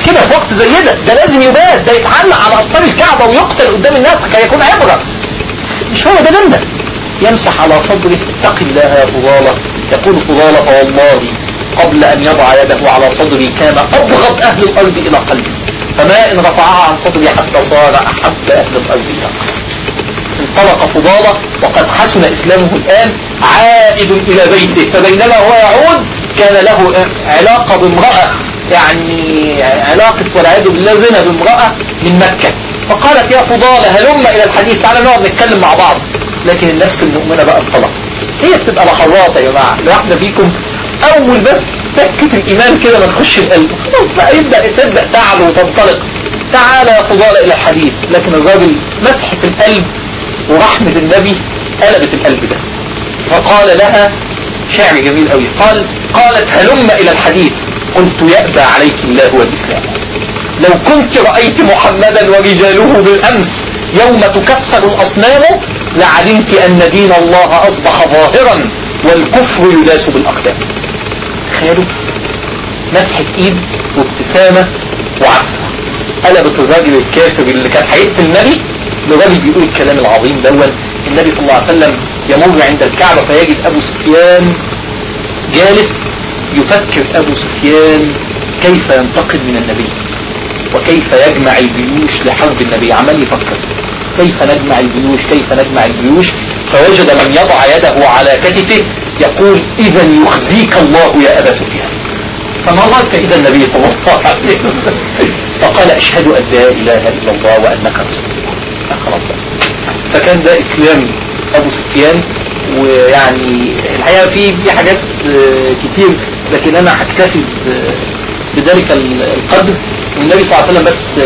كده في وقت زي ده لازم يبات، ده يتعلق على أسطار الكعبة ويقتل قدام الناس كي يكون عبرة. مش هو ده ديننا. يمسح على صدره اتق الله يا فضالة. يقول فضالة فوالله قبل أن يضع يده على صدري كان أبغض أهل الأرض إلى قلبي، فما إن رفعها عن صدري حتى صار أحب أهل الأرض إلى قلبي. انطلق فضالة وقد حسن إسلامه الآن، عائد إلى بيته، فبينما هو يعود كان له علاقة بامرأة، يعني علاقة والعياذ بالله زنا بامرأة من مكة. فقالت يا فضالة هلم إلى الحديث، تعالى نقعد نتكلم مع بعض. لكن النفس المؤمنة بقى انطلقت. هي بتبقى لحظات يا جماعة، الواحدة فيكم أول بس تكة الإيمان كده ما تخش القلب خلاص بقى تبدأ تعلو وتنطلق. تعالى يا فضالة إلى الحديث. لكن الراجل مسحة القلب ورحمة النبي قلبت القلب ده. فقال لها شعر جميل قوي، قالت هلم إلى الحديث. قلت يأبى عليك الله والإسلام. لو كنت رأيت محمدا ورجاله بالأمس يوم تكسر الأصنام لعلمت أن دين الله أصبح ظاهرا والكفر يداس بالأقدام. تخيلوا مسحة إيد وابتسامة وعفو قلبت الراجل الكافر اللي كان هيقتل النبي لراجل بيقول الكلام العظيم دون. النبي صلى الله عليه وسلم يمر عند الكعبة فيجد أبو سفيان جالس يفكر. أبو سفيان كيف ينتقم من النبي وكيف يجمع الجيوش لحرب النبي، عمال يفكر كيف نجمع الجيوش كيف نجمع الجيوش. فوجد من يضع يده على كتفه يقول إذا يخزيك الله يا أبا سفيان. فنظرت إلى النبي صلى الله عليه وسلم فقال أشهد أن لا إله إلا الله وأنك رسول الله. خلاص. فكان ده إسلام أبو سفيان. ويعني الحقيقة في حاجات كتير لكن أنا هكتفي بذلك القدر. والنبي صلى الله عليه وسلم بس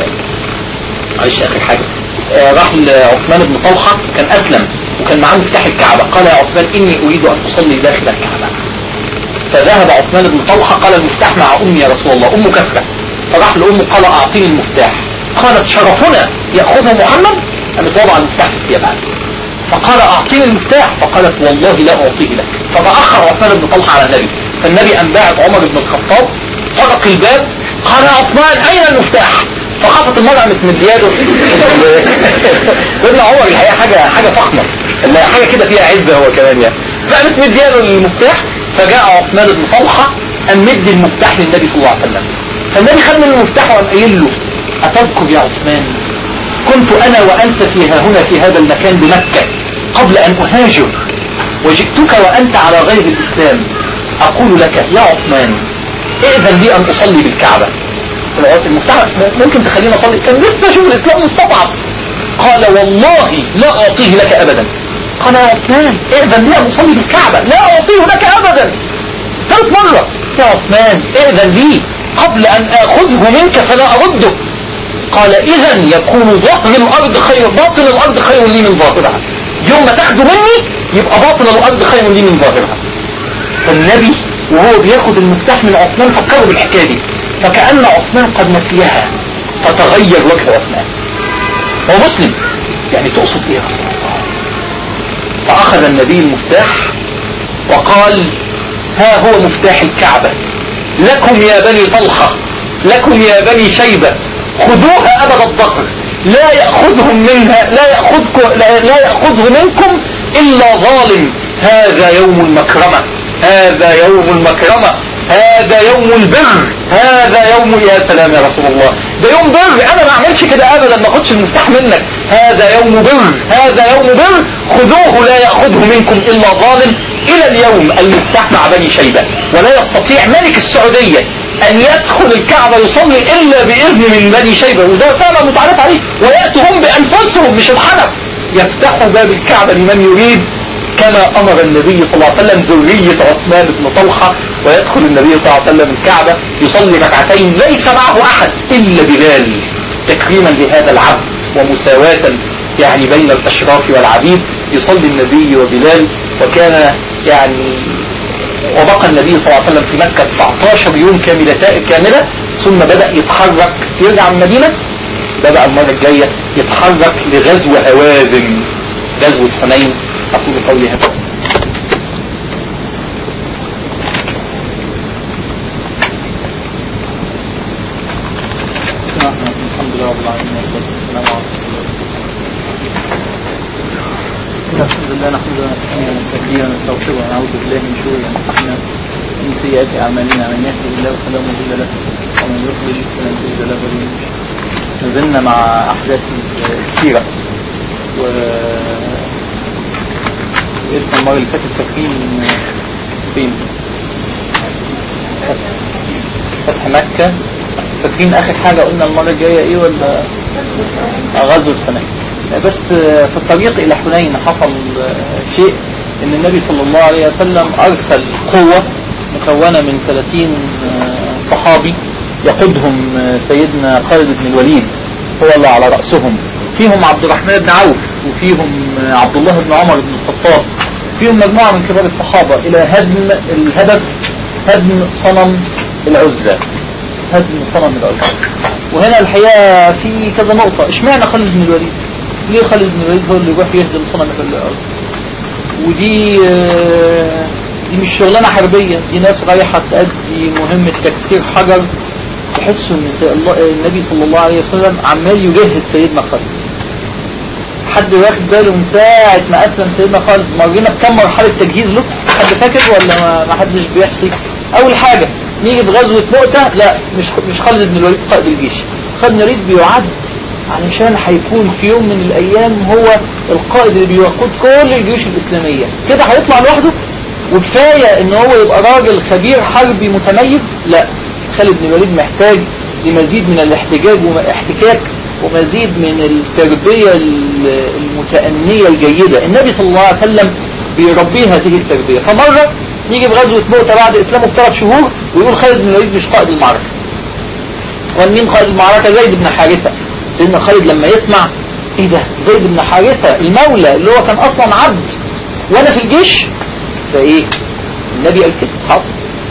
معلش آخر حاجة راح لعثمان بن طلحة كان أسلم وكان معاه مفتاح الكعبة. قال يا عثمان إني أريد أن أصلي داخل الكعبة. فذهب عثمان بن طلحة قال المفتاح مع أمي يا رسول الله، أمه كفرة. فراح لأمه قال أعطيني المفتاح. قالت شرفنا يأخذه محمد. قامت وضع المفتاح في يدها. فقال أعطيني المفتاح. فقالت والله لا أعطيه لك. فتأخر عثمان بن طلحة على النبي. فالنبي أنبعت عمر بن الخطاب طرق الباب قال يا عثمان أين المفتاح؟ فخافت المرأة متمدياله. ابن عمر الحقيقة حاجة فخمة، حاجة كده فيها عزة هو كمان يعني. فقامت مدياله المفتاح. فجاء عثمان بن طلحة أن مدي المفتاح للنبي صلى الله عليه وسلم. فالنبي خد منه المفتاح وقام قايل له أتذكر يا عثمان كنت أنا وأنت فيها هنا في هذا المكان بمكة قبل أن أهاجر وجئتك وأنت على غير الإسلام أقول لك يا عثمان ائذن لي أن أصلي بالكعبة. المفتاح ممكن تخلينا أصلي؟ كان لسه شوف الإسلام مستضعف. قال والله لا أعطيه لك أبدا. قال يا عثمان ائذن لي أن أصلي بالكعبة لا أعطيه لك أبدا. ثالث مرة يا عثمان ائذن لي قبل أن آخذه منك فلا أرده. قال إذن يكون ظهر الأرض خير باطن الأرض خير لي من ظاهرها. يوم ما تاخده مني يبقى باطن الأرض خير لي من ظاهرها. فالنبي وهو بياخد المفتاح من عثمان فكروا بالحكاية دي فكأن عثمان قد نسيها فتغير وجه عثمان. هو مسلم يعني تقصد ايه يا رسول الله؟ فأخذ النبي المفتاح وقال ها هو مفتاح الكعبة لكم يا بني طلحة لكم يا بني شيبة خذوها أبد الظهر لا يأخذهم منها لا يأخذه منكم إلا ظالم. هذا يوم المكرمة هذا يوم المكرمة هذا يوم البر هذا يوم يا سلام يا رسول الله ده يوم بر. أنا ما أعملش كده أبدا ما أخدش المفتاح منك. هذا يوم بر هذا يوم بر خذوه لا يأخذه منكم إلا ظالم. إلى اليوم المفتاح مع بني شيبة ولا يستطيع ملك السعودية أن يدخل الكعبة يصلي إلا بإذن من بني شيبة وده فعلا متعرف عليه. ويأتوا هم بأنفسهم مش الحنس يفتحوا باب الكعبة لمن يريد كما أمر النبي صلى الله عليه وسلم ذرية عثمان بن طلحة. ويدخل النبي صلى الله عليه وسلم الكعبة يصلي ركعتين ليس معه أحد إلا بلال تكريما لهذا العبد ومساواة يعني بين الأشراف والعبيد. يصلي النبي وبلال وكان يعني وبقى النبي صلى الله عليه وسلم في مكة 19 يوم كاملة ثم بدأ يتحرك يرجع من المدينة. بدأ المرة الجاية يتحرك لغزو هوازن غزو حنين. أقول قولي هذا رب العالمين والصلاة والسلام على رسول الله. الحمد لله نحمده ونستعينه ونستهديه ونستغفره ونعوذ بالله من شرور أنفسنا ومن سيئات أعمالنا، من يهده الله فلا مضل له ومن يضلل فلن تجد له وليا مرشدا. نزلنا مع أحداث السيرة وقفنا المرة اللي فاتت فاكرين فين؟ فتح مكة. فاكرين آخر حاجة قلنا المرة الجاية إيه ولا غزوة حنين؟ بس في الطريق إلى حنين حصل شيء، إن النبي صلى الله عليه وسلم أرسل قوة مكونة من 30 صحابي يقودهم سيدنا خالد بن الوليد هو اللي على رأسهم، فيهم عبد الرحمن بن عوف وفيهم عبد الله بن عمر بن الخطاب، فيهم مجموعة من كبار الصحابة إلى هدم الهدف، هدم صنم العزة، هدم صنم العزة. وهنا الحقيقة في كذا نقطة. اشمعنى خالد بن الوليد؟ ليه خالد بن الوليد هو اللي يروح يهدم صنم العزة؟ ودي مش شغلانة حربية، دي ناس رايحة تأدي مهمة تكسير حجر. تحسوا ان النبي صلى الله عليه وسلم عمال يجهز سيدنا خالد. حد واخد باله من ساعة ما أسلم سيدنا خالد مرينا بكم مرحلة تجهيز له؟ حد فاكر ولا ما حدش بيحصي؟ أول حاجة نيجي بغزوة مؤتة، لا مش خالد بن الوليد قائد الجيش. خالد بن الوليد بيعد علشان هيكون في يوم من الأيام هو القائد اللي بيقود كل الجيوش الإسلامية. كده هيطلع لوحده وكفاية ان هو يبقى راجل خبير حربي متميز؟ لا، خالد بن الوليد محتاج لمزيد من الاحتجاج واحتكاك ومزيد من التربية المتأنية الجيدة. النبي صلى الله عليه وسلم بيربيه هذه التربية. فمرة يجي بغزوة مؤتة بعد إسلامه ب3 شهور ويقول خالد بن الوليد مش قائد المعركة. ومين قائد المعركة؟ زيد بن حارثة. سيدنا خالد لما يسمع ايه ده، زيد بن حارثة المولى اللي هو كان أصلا عبد وانا في الجيش، فايه النبي قال كده حاضر.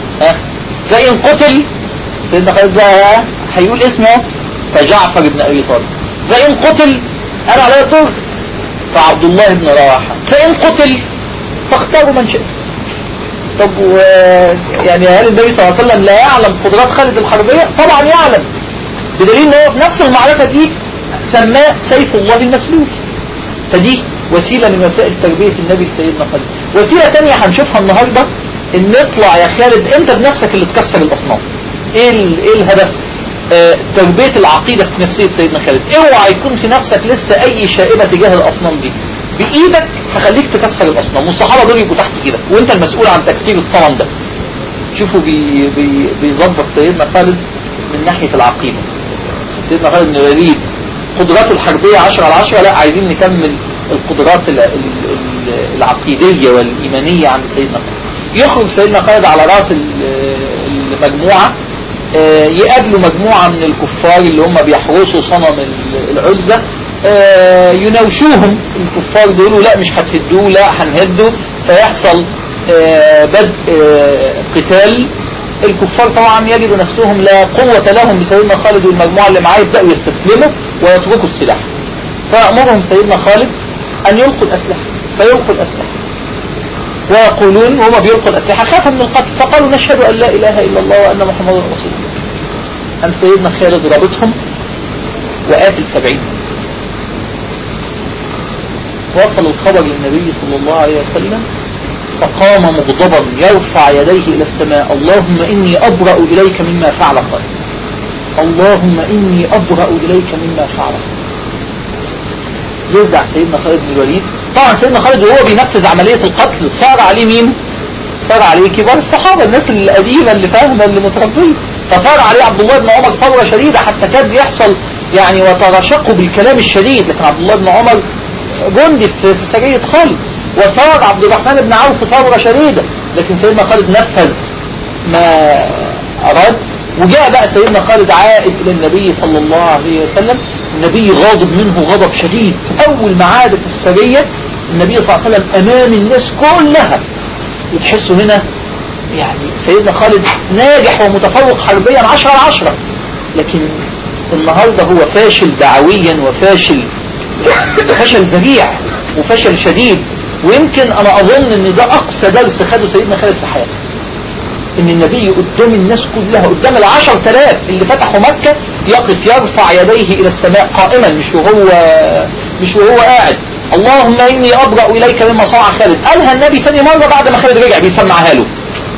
فإن قتل سيدنا خالد بقى هيقول اسمه فجعفر بن أبي طالب. فإن قتل أنا على طول فعبد الله بن رواحة. فإن قتل فاختاروا من شئت. طب يعني هل النبي صلى الله عليه وسلم لا يعلم قدرات خالد الحربية؟ طبعا يعلم، بدليل ان هو في نفس المعركة دي سماه سيف الله المسلول. فدي وسيلة من وسائل تربية النبي سيدنا خالد. وسيلة تانية هنشوفها النهاردة، ان نطلع يا خالد انت بنفسك اللي تكسر الاصنام. ايه الهدف؟ تربية العقيدة في نفسية سيدنا خالد. اوعى يكون في نفسك لسه اي شائبة تجاه الاصنام دي، بايدك هخليك تكسر الاصنام، والصحابة دول يبقوا تحت ايدك وانت المسؤول عن تكسير الصنم ده. شوفوا بيظبط سيدنا خالد من ناحية العقيدة. سيدنا خالد بن الوليد قدراته الحربية 10/10، لا عايزين نكمل القدرات العقيدية والإيمانية عند سيدنا خالد. يخرج سيدنا خالد على رأس المجموعة، يقابلوا مجموعة من الكفار اللي هم بيحرسوا صنم العزة، يناوشوهم الكفار دول، لا مش هتهدوه، لا هنهده. فيحصل بدء قتال. الكفار طبعا يجدوا نفسهم لا قوة لهم بسيدنا خالد والمجموعة اللي معاه، يبدأوا يستسلموا ويتركوا السلاح. فأمرهم سيدنا خالد أن يلقوا الأسلحة، فيلقوا الأسلحة ويقولون وهم بيلقوا الأسلحة خافوا من القتل، فقالوا نشهد أن لا إله إلا الله وأن محمد رسول الله. أن سيدنا خالد رابطهم وقاتل 70. وصل الخبر للنبي صلى الله عليه وسلم، فقام مغضبا يرفع يديه إلى السماء: اللهم إني أبرأ إليك مما فعل خالد، اللهم إني أبرأ إليك مما فعل خالد. يرجع سيدنا خالد بن الوليد. طبعا سيدنا خالد وهو بينفذ عملية القتل صار عليه مين؟ صار عليه كبار الصحابة، الناس القديمة اللي فاهمة اللي متربية. فصار عليه عبد الله بن عمر ثورة شديدة، حتى كاد يحصل يعني وترشقوا بالكلام الشديد، لكن عبد الله بن عمر جندي في سرية خالد. وصار عبد الرحمن بن عوف ثورة شديدة، لكن سيدنا خالد نفذ ما أراد. وجاء بقى سيدنا خالد عائد إلى النبي صلى الله عليه وسلم. النبي غاضب منه غضب شديد. أول ما عادت السرية النبي صلى الله عليه وسلم أمام الناس كلها، وتحسوا هنا يعني سيدنا خالد ناجح ومتفوق حربيا 10/10، لكن النهاردة هو فاشل دعويا وفاشل ذريع وفشل شديد. ويمكن أنا أظن أن ده أقصى درس خده سيدنا خالد في حياته، ان النبي قدام الناس كلها، قدام 10,000 اللي فتحوا مكة، يقف يرفع يديه الى السماء قائما مش وهو قاعد. اللهم اني ابرأ اليك مما صنع خالد. قالها النبي ثاني مرة بعد ما خالد رجع بيسمعها له.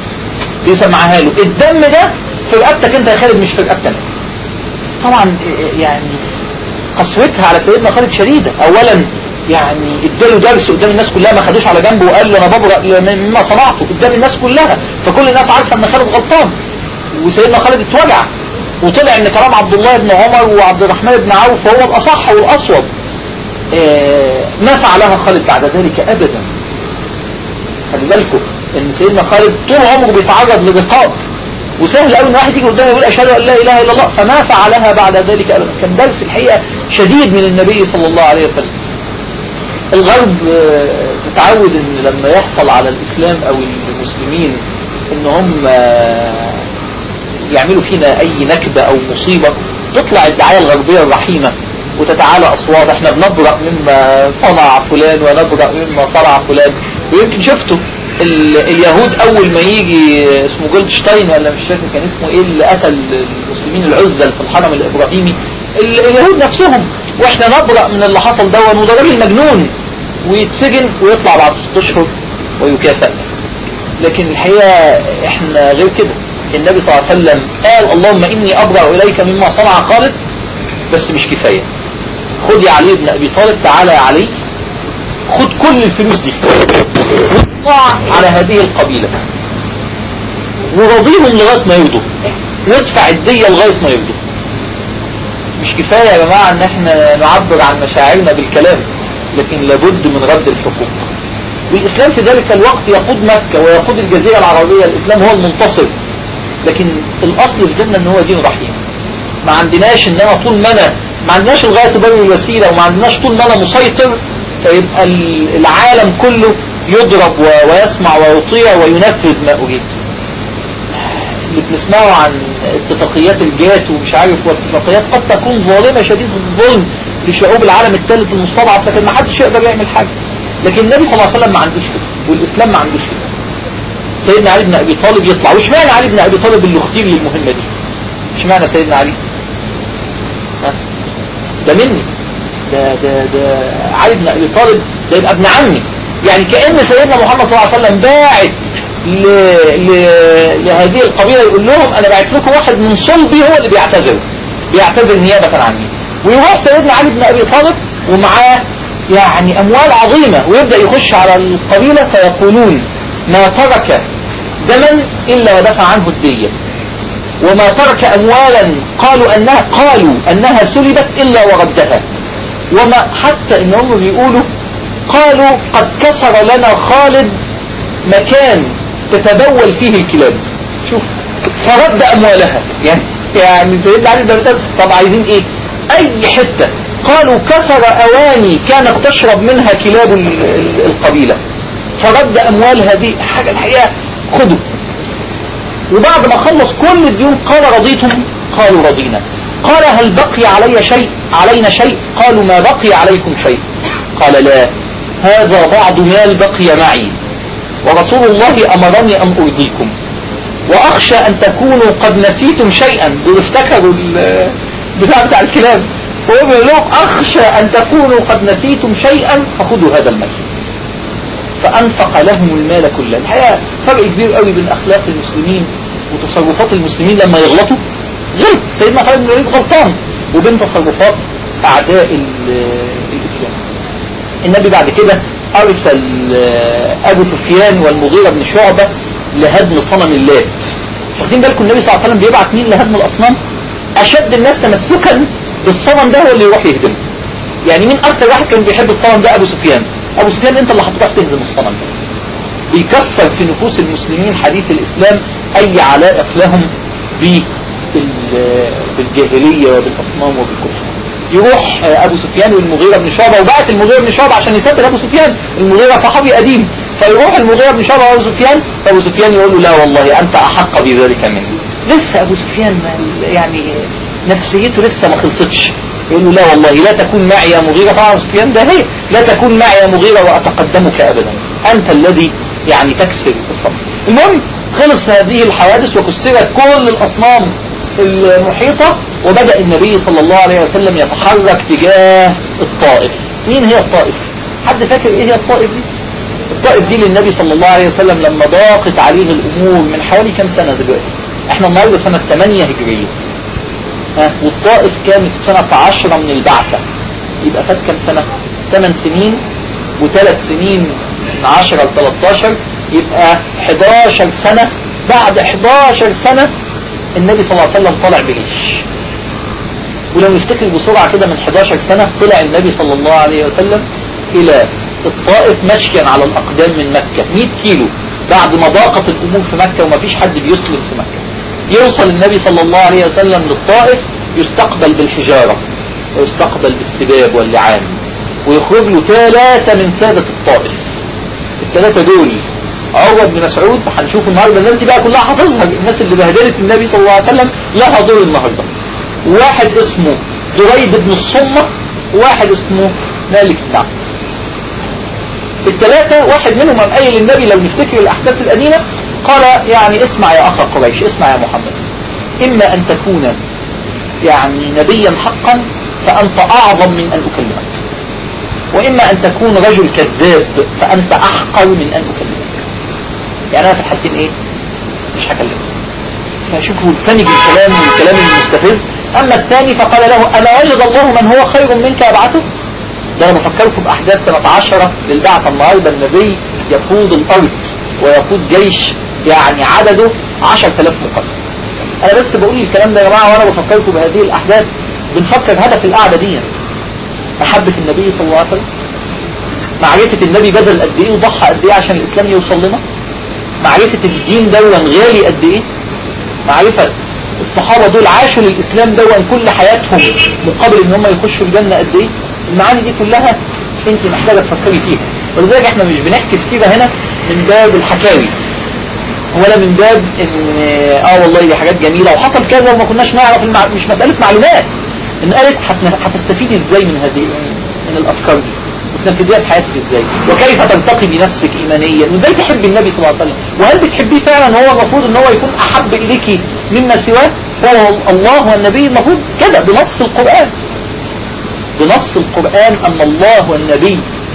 الدم ده في رقبتك انت يا خالد مش في رقبتك. طبعا يعني قسوتها على سيدنا خالد شديدة. اولا يعني اداله درس قدام الناس كلها، ما خدوش على جنبه وقال له انا ببرأ مما صنعته قدام الناس كلها، فكل الناس عارفة ان خالد غلطان. وسيدنا خالد اتوجع وطلع ان كلام عبد الله بن عمر وعبد الرحمن بن عوف هو الاصح والاصوب. ما فعلها خالد بعد ذلك ابدا. خلي بالكم ان سيدنا خالد طول عمره بيتعرض لرقاب، وسهل قوي ان واحد يجي قدامه يقول اشهد ان لا اله الا الله، فما فعلها بعد ذلك ابدا. كان درس الحقيقه شديد من النبي صلى الله عليه وسلم. الغرب متعود ان لما يحصل على الاسلام او المسلمين ان هم يعملوا فينا اي نكبة او مصيبة، تطلع الدعاية الغربية الرحيمة وتتعالى اصوات احنا بنبرأ مما صنع فلان ونبرأ مما صنع فلان. ويمكن شفتوا اليهود اول ما يجي اسمه جولدشتاين ولا مش فاكر كان اسمه ايه اللي قتل المسلمين العزل في الحرم الابراهيمي، اليهود نفسهم واحنا نبرأ من اللي حصل دون، وده راجل مجنون ويتسجن ويطلع بعد 6 اشهر ويكافئ. لكن الحقيقة احنا غير كده. النبي صلى الله عليه وسلم قال اللهم اني ابرأ اليك مما صنع خالد، بس مش كفاية. خد يا علي بن ابي طالب، تعالى يا علي خد كل الفلوس دي واطلع على هذه القبيلة ورضيهم لغاية ما يرضوا، وادفع الدية لغاية ما يرضوا. مش كفاية يا جماعة ان احنا نعبر عن مشاعرنا بالكلام، لكن لابد من رد الحقوق. والإسلام في ذلك الوقت يقود مكة ويقود الجزيرة العربية. الإسلام هو المنتصر، لكن الأصل في ديننا ان هو دين رحيم. ما عندناش ان انا طول ما انا ما عندناش الغاية تبرر الوسيلة، وما عندناش طول ما انا مسيطر فيبقى العالم كله يضرب ويسمع ويطيع وينفذ ما أريد. اللي بنسمعه عن اتفاقيات الجات ومش عارف، والاتفاقيات قد تكون ظالمة شديد الظلم لشعوب العالم الثالث المستضعف، لكن ما حدش يقدر يعمل حاجة. لكن النبي صلى الله عليه وسلم ما عندوش كده، والإسلام ما عندوش كده. سيدنا علي بن أبي طالب يطلع. وش معنى علي بن أبي طالب اللي اختير للمهمة دي؟ وش معنى سيدنا علي؟ ده مني، ده علي بن أبي طالب ده يبقى ابن عمي. يعني كأن سيدنا محمد صلى الله عليه وسلم باعت لهذه القبيلة يقول لهم أنا باعت لكم واحد من صلبي هو اللي بيعتذر نيابة عني. ويروح سيدنا علي بن أبي طالب ومعاه يعني أموال عظيمة، ويبدأ يخش على القبيلة فيقولون ما ترك دما إلا ودفع عنه الدية، وما ترك أموالا قالوا أنها سلبت إلا وردها، وما حتى إنهم بيقولوا قالوا قد كسر لنا خالد مكان تتبول فيه الكلاب. شوف، فرد أموالها. يعني سيدنا علي بن أبي طالب طب عايزين إيه؟ أي حتة. قالوا كسر أواني كانت تشرب منها كلاب القبيلة، فرد أموال هذه حاجة الحقيقة خذوا. وبعد ما خلص كل الديون قال رضيتم؟ قالوا رضينا. قال هل بقي علينا شيء؟ قالوا ما بقي عليكم شيء. قال لا، هذا بعض مال بقي معي، ورسول الله أمرني أن أرضيكم، وأخشى أن تكونوا قد نسيتم شيئا. دول افتكروا بتاع الكلاب، ويقول لهم أخشى أن تكونوا قد نسيتم شيئا فخذوا هذا المال. فأنفق لهم المال كله. الحقيقة فرق كبير قوي بين أخلاق المسلمين وتصرفات المسلمين لما يغلطوا، غلط سيدنا خالد بن الوليد غلطان، وبين تصرفات أعداء الإسلام. النبي بعد كده أرسل أبو سفيان والمغيرة بن شعبة لهدم صنم اللات. واخدين بالكم النبي صلى الله عليه وسلم بيبعت مين لهدم الأصنام؟ أشد الناس تمسكا بالصنم ده هو اللي يروح يهدمه. يعني مين أكتر واحد كان بيحب الصنم ده؟ أبو سفيان. أبو سفيان أنت اللي هتروح تهدم الصنم ده. بيكسر في نفوس المسلمين حديث الإسلام أي علائق لهم بالجاهلية وبالأصنام وبالكفر. يروح أبو سفيان والمغيرة بن شعبة، وبعت المغيرة بن شعبة عشان يسافر أبو سفيان. المغيرة صحابي قديم، فيروح المغيرة بن شعبة وأبو سفيان، فأبو سفيان يقول له لا والله أنت أحق بذلك مني. لسه أبو سفيان يعني نفسيته لسه ما خلصتش. يقول له لا والله لا تكون معي يا مغيرة. فأبو سفيان ده هي لا تكون معي يا مغيرة وأتقدمك أبدا، أنت الذي يعني تكسر الصبر. المهم خلص هذه الحوادث وكسرت كل الأصنام المحيطة، وبدأ النبي صلى الله عليه وسلم يتحرك تجاه الطائف. مين هي الطائف؟ حد فاكر ايه هي الطائف دي؟ الطائف دي للنبي صلى الله عليه وسلم لما ضاقت عليه الامور من حوالي كم سنة دلوقتي؟ احنا النهارده سنة 8 هجرية، والطائف كانت سنة 10 من البعثة، يبقى فات كم سنة؟ 8 سنين و3 سنين من 10 ل 13، يبقى 11 سنة. بعد 11 سنة النبي صلى الله عليه وسلم طلع بجيش. ولو نفتكر بسرعة كده، من 11 سنة طلع النبي صلى الله عليه وسلم إلى الطائف مشيا على الأقدام من مكة 100 كيلو، بعد ما ضاقت الأمور في مكة وما فيش حد بيسلم في مكة. يوصل النبي صلى الله عليه وسلم للطائف، يستقبل بالحجارة ويستقبل بالسباب واللعان، ويخرج له 3 من سادة الطائف. ال3 دول عروة بن مسعود، هنشوف النهارده الناس دي بقى كلها هتظهر، الناس اللي بهدلت النبي صلى الله عليه وسلم لها دور النهارده. واحد اسمه دريد بن الصمة، وواحد اسمه مالك بن عمرو. ال3 واحد منهم قام قايل للنبي، لو نفتكر الاحداث القديمه، قال يعني اسمع يا اخا قريش، اسمع يا محمد، اما ان تكون يعني نبيا حقا فانت اعظم من ان اكلمك، واما ان تكون رجل كذاب فانت احقر من ان اكلمك. يعني انا في الحالتين ايه؟ مش هكلمك. فشوفوا سنج الكلام والكلام المستفز. اما الثاني فقال له اما وجد الله من هو خير منك يبعثه؟ ده انا بفكركم باحداث سنة 10 للبعثة. النهارده النبي يقود الارض ويقود جيش يعني عدده 10,000 مقاتل. انا بس بقول الكلام ده يا جماعة وانا بفكركم بهذه الاحداث. بنفكر هدف القعدة دي محبة النبي صلى الله عليه وسلم، معرفة النبي بذل قد ايه وضحى قد ايه عشان الاسلام يوصل لنا، معرفة الدين دون غالي قد ايه، معرفة الصحابة دول عاشوا للاسلام دون كل حياتهم مقابل ان هم يخشوا الجنة قد ايه. المعاني دي كلها انت محتاجة تفكري فيها. ولذلك احنا مش بنحكي السيرة هنا من باب الحكاوي، ولا من باب ان والله دي حاجات جميلة وحصل كذا وما كناش نعرف. مش مسألة معلومات ان قالت هتستفيدي ازاي من هذه من الافكار دي، وتنفذيها في حياتك ازاي، وكيف ترتقي بنفسك ايمانيا، وازاي تحبي النبي صلى الله عليه وسلم، وهل بتحبيه فعلا. هو المفروض ان هو يكون احب اليك مما سواه، هو الله والنبي. المفروض كده بنص القرآن، بنص القرآن ان الله والنبي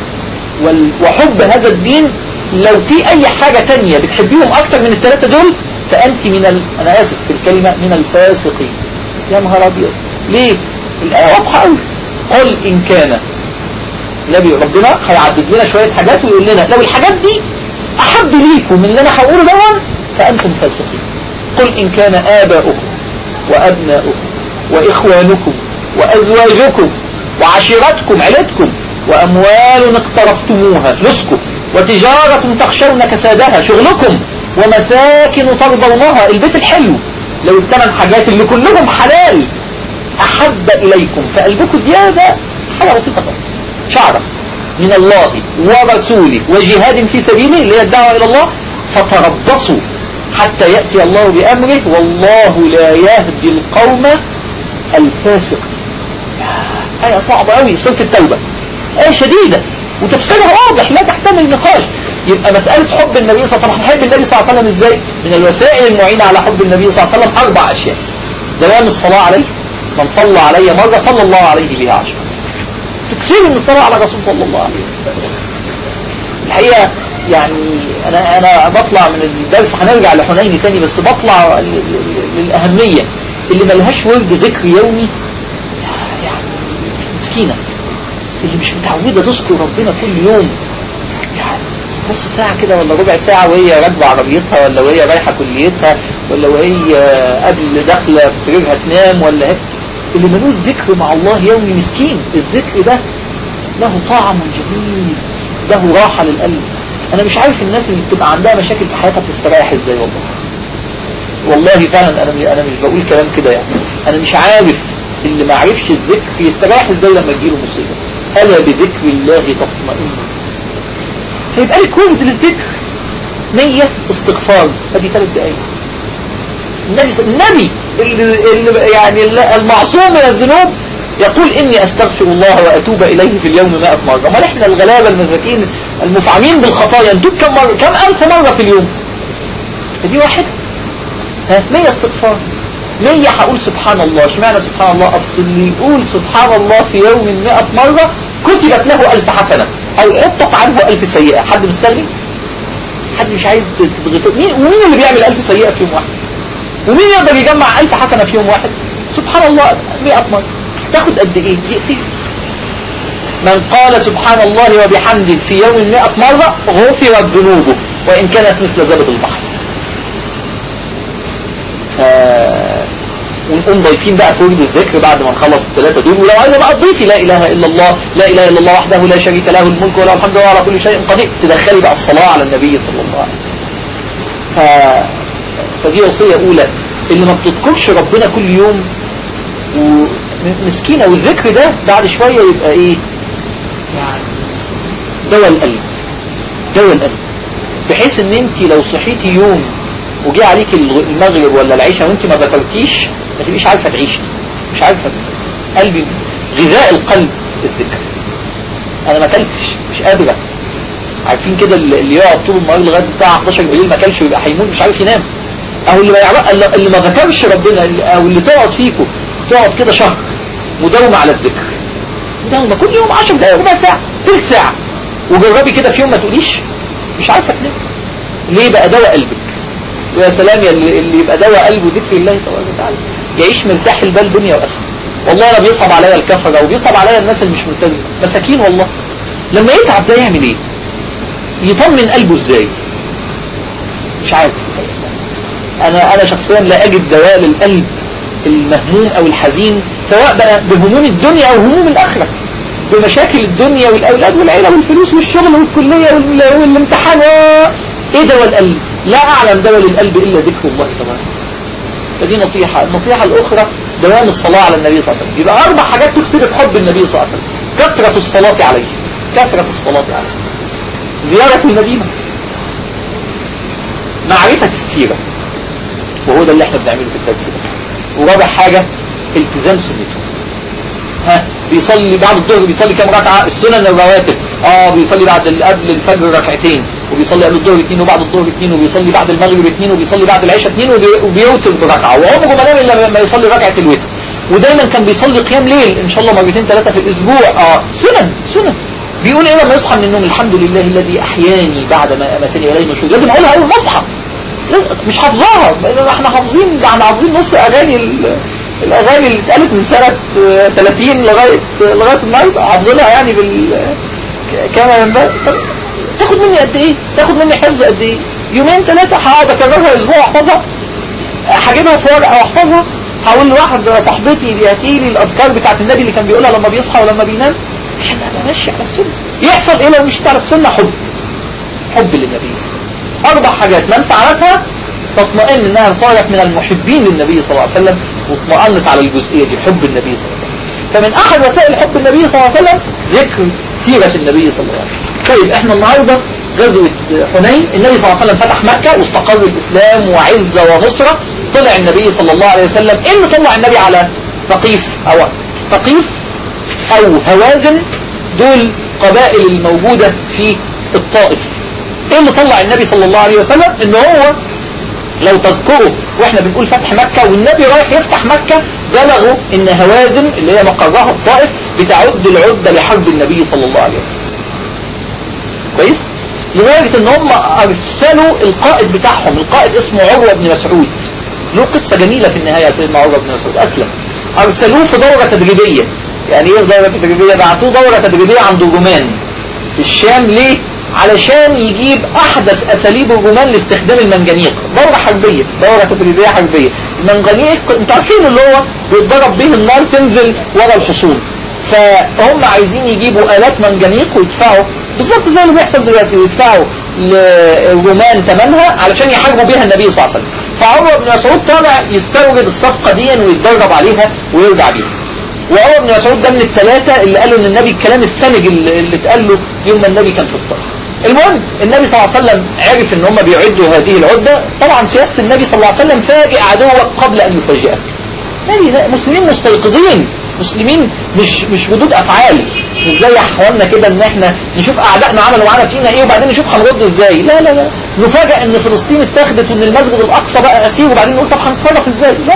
وحب هذا الدين. لو في اي حاجة تانية بتحبيهم اكتر من ال3 دول فانت انا اسف في الكلمة، من الفاسقين. يا نهار ابيض، ليه؟ الآية واضحة قوي. قل ان كان نبي ربنا هيعدد لنا شوية حاجات ويقول لنا لو الحاجات دي احب ليكم من اللي انا هقوله ده فانتم فاسقين. قل ان كان آباؤكم وابناؤكم واخوانكم وازواجكم وعشيرتكم عيلتكم واموال اقترفتموها فلوسكم وتجارة تخشون كسادها شغلكم ومساكن ترضونها البيت الحلو، لو ال8 حاجات اللي كلهم حلال احب اليكم فقلبكم زيادة حاجة بسيطة خالص، شعرة من الله ورسوله وجهاد في سبيله اللي هي الدعوة الى الله، فتربصوا حتى يأتي الله بأمره والله لا يهدي القوم الفاسق. آية صعبة قوي، سورة التوبة، آية شديدة وتفسيرها واضح لا تحتمل نقاش. يبقى مسألة حب النبي صلى الله عليه وسلم، حب النبي صلى الله عليه وسلم ازاي؟ من الوسائل المعينة على حب النبي صلى الله عليه وسلم 4 أشياء. دوام الصلاة عليه، من صلى علي مرة صلى الله عليه بها 10. تكثير من الصلاة على رسول صلى الله عليه وسلم. الحقيقة يعني أنا بطلع من الدرس، هنرجع لحنين تاني، بس بطلع للأهمية اللي ملهاش ورد ذكر يومي، يعني مسكينة اللي مش متعودة تذكر ربنا كل يوم، يعني نص ساعة كده ولا ربع ساعة وهي راكبة عربيتها، ولا وهي رايحة كليتها، ولا وهي قبل داخلة في سريرها تنام، ولا هيك. اللي ملوش ذكر مع الله يومي مسكين. الذكر ده له طعم جميل، له راحة للقلب. انا مش عارف الناس اللي بتبقى عندها مشاكل في حياتها بتستريح ازاي. والله فعلا انا مش بقول كلام كده يعني. انا مش عارف اللي ما عرفش الذكر يستريح ازاي لما تجيله مصيبة. ألا بذكر الله تطمئن. هيبقى لك ورد للذكر 100 استغفار، ادي 3 دقايق. النبي اللي يعني المعصوم من الذنوب يقول إني أستغفر الله وأتوب إليه في اليوم 100 مرة. ما احنا الغلابة المساكين المفعمين بالخطايا ندوب كم مرة، كم ألف مرة في اليوم. فدي واحدة 100 استغفار. 100 هقول سبحان الله. اشمعنى سبحان الله؟ اصل اللي يقول سبحان الله في يوم 100 مرة كتبت له 1000 حسنة او حطت عنه 1000 سيئة. حد مستغني؟ حد مش عايز تضغط؟ ومين اللي بيعمل 1000 سيئة في يوم واحد؟ ومين يقدر يجمع 1000 حسنة في يوم واحد؟ سبحان الله 100 مرة تاخد قد ايه؟ دقيقتين. من قال سبحان الله وبحمده في يوم 100 مرة غفرت ذنوبه وإن كانت مثل زبد البحر. ونقوم ضيفين بقى فوق الذكر بعد ما نخلص الثلاثة دول. ولو عايزة بقى تضيفي لا إله إلا الله، لا إله إلا الله وحده لا شريك له الملك وله الحمد وهو على كل شيء قدير، تدخلي بقى الصلاة على النبي صلى الله عليه وسلم. فدي وصية أولى، اللي ما بتذكرش ربنا كل يوم ومسكينة. والذكر ده بعد شوية يبقى إيه يعني؟ دواء القلب، دواء القلب، بحيث ان انت لو صحيتي يوم وجي عليك المغرب ولا العشاء وانت ما ذكرتيش ما تبقيش عارفة تعيشي، مش عارفة. قلبي غذاء القلب الذكر. انا ما اكلتش مش قادرة. عارفين كده اللي يقعد طول النهار لغاية الساعة 11 بالليل ما اكلش ويبقى هيموت مش عارف ينام. او اللي ما ذكرش ربنا، او اللي تقعد فيكم تقعد كده شهر مداومة على الذكر، مداومة كل يوم 10 دقايق ربع ساعة ثلث ساعة، وجربي كده في يوم ما تقوليش مش عارفة تنام. ليه؟ بقى دواء قلبك. ويا سلام اللي يبقى دواء قلبه ذكر الله تبارك وتعالى يعيش مرتاح البال دنيا واخره. والله انا بيصعب عليا الكفره وبيصعب عليا الناس اللي مش ملتزمه مساكين والله. لما يتعب ده يعمل ايه؟ يطمن قلبه ازاي؟ مش عارف. انا شخصيا لا اجد دواء للقلب المهموم او الحزين، سواء بقى بهموم الدنيا او هموم الاخره، بمشاكل الدنيا والاولاد والعيله والفلوس والشغل والكليه والامتحان. ايه دواء القلب؟ لا اعلم دواء للقلب الا ذكر الله تبارك. فدي نصيحة. النصيحة الاخرى دوام الصلاة على النبي صلى الله عليه وسلم. يبقى 4 حاجات تكسبك حب النبي صلى الله عليه وسلم. كثرة الصلاة عليه، كثرة الصلاة عليه، زيارة المدينة، معرفة السيرة، وهو ده اللي احنا بنعمله في الدرس ده. ورابع حاجة التزام سنته. بيصلي بعد الظهر بيصلي كام ركعة؟ السنن الرواتب. بيصلي بعد قبل الفجر ركعتين، وبيصلي قبل الظهر 2 وبعد الظهر 2، وبيصلي بعد المغرب 2، وبيصلي بعد العشاء 2، وبيوتر بركعة، وعمره ما نام الا لما يصلي ركعة الوتر. ودايما كان بيصلي قيام ليل ان شاء الله 2 3 في الاسبوع. سنن. بيقول ايه لما يصحى من النوم؟ الحمد لله الذي احياني بعد ما اماتني اليه النشور. لازم اقولها اول ما اصحى، مش حافظاها. احنا حافظين نص اغاني الاغاني اللي اتقالت من سنة 30 لغاية النهارده حافظينها يعني كما ينبغي. تاخد مني قد ايه؟ تاخد مني حفظ قد ايه؟ 2 3 هقعد اكررها اسبوع احفظها، هجيبها في ورقه واحفظها. هقول لواحد صاحبتي بيحكي لي الاذكار بتاعت النبي اللي كان بيقولها لما بيصحى ولما بينام. احنا ماشي على السنه. يحصل ايه لو مشيت على السنه؟ حب للنبي. 4 حاجات من تعرفها تطمئن انها صارت من المحبين للنبي صلى الله عليه وسلم، واطمئنت على الجزئيه دي، حب النبي صلى الله عليه وسلم. فمن احد وسائل حب النبي صلى الله عليه وسلم ذكر سيره النبي صلى الله عليه وسلم. طيب احنا النهارده غزوه حنين، النبي صلى الله عليه وسلم فتح مكه واستقر الاسلام وعزه ونصره. طلع النبي صلى الله عليه وسلم. ايه اللي طلع النبي على ثقيف او هوازن؟ دول قبائل الموجوده في الطائف. ايه اللي طلع النبي صلى الله عليه وسلم؟ ان هو لو تذكروا واحنا بنقول فتح مكة والنبي رايح يفتح مكة، بلغوا ان هوازن اللي هي مقرها الطائف بتعد العدة لحرب النبي صلى الله عليه وسلم. كويس؟ لدرجة ان هم ارسلوا القائد بتاعهم، القائد اسمه عروة بن مسعود، له قصة جميلة في النهاية. سيدنا عروة بن مسعود اسلم. ارسلوه في دورة تدريبية. يعني ايه دورة تدريبية؟ بعتوه دورة تدريبية عند الرومان في الشام. ليه؟ علشان يجيب احدث اساليب الرومان لاستخدام المنجنيق. دورة حربية، دورة تدريبية حربية. المنجنيق انتوا عارفين اللي هو بيتضرب به النار تنزل ورا الحصون. فهم عايزين يجيبوا آلات منجنيق ويدفعوا بالظبط زي اللي بيحصل دلوقتي، ويدفعوا للرومان ثمنها علشان يحاربوا بيها النبي صلى الله عليه وسلم. فعمر بن مسعود طالع يستورد الصفقة دي ويتدرب عليها ويرجع بيها. وعمر بن مسعود ده من الثلاثة اللي قالوا ان النبي الكلام السمج اللي اتقال له يوم ما النبي كان في الطائف. المهم النبي صلى الله عليه وسلم عرف ان هم بيعدوا هذه العدة. طبعا سياسة النبي صلى الله عليه وسلم فاجئ عدوك قبل ان يفاجئك. مسلمين مستيقظين، مسلمين مش ردود افعال، مش زي اخواننا كده ان احنا نشوف اعدائنا عملوا معانا فينا ايه وبعدين نشوف هنرد ازاي. لا نفاجئ ان فلسطين اتاخدت وان المسجد الاقصى بقى اسير وبعدين نقول طب هنتصرف ازاي. لا